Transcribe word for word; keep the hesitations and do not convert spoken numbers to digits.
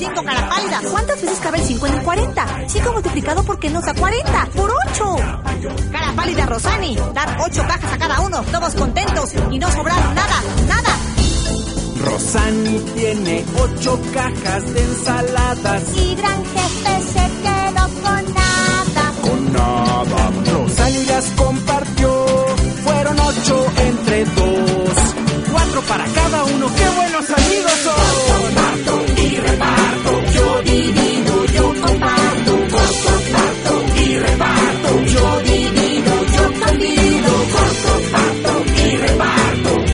cinco, cara pálida. ¿Cuántas veces cabe el cinco en el cuarenta? cinco multiplicado por qué nos da cuarenta. ¡Por ocho! Cara pálida, Rosani. Dar ocho cajas a cada uno, todos contentos y no sobraron nada, nada. Rosani tiene ocho cajas de ensaladas y Gran Jefe se quedó con nada.